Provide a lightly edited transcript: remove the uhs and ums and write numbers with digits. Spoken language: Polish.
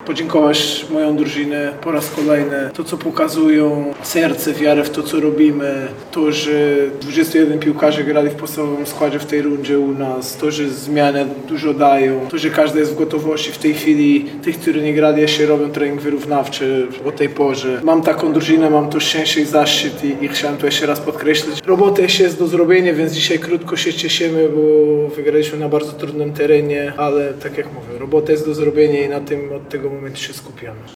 podziękować moją drużynę po raz kolejny. To, co pokazują, serce, wiarę w to, co robimy, to, że 21 piłkarzy grali w podstawowym składzie w tej rundzie u nas, to, że zmiany dużo dają, to, że każdy jest w gotowości w tej chwili. Tych, którzy nie grali, jeszcze robią trening wyrównawczy o tej porze. Mam taką drużynę, mam to szczęście i zaszczyt i chciałem to jeszcze raz podkreślić. Robota jeszcze jest do zrobienia, więc dzisiaj krótko się cieszymy, bo wygraliśmy na bardzo trudnym terenie, ale tak jak mówię, robota jest do zrobienia i na tym od tego momentu się skupiamy.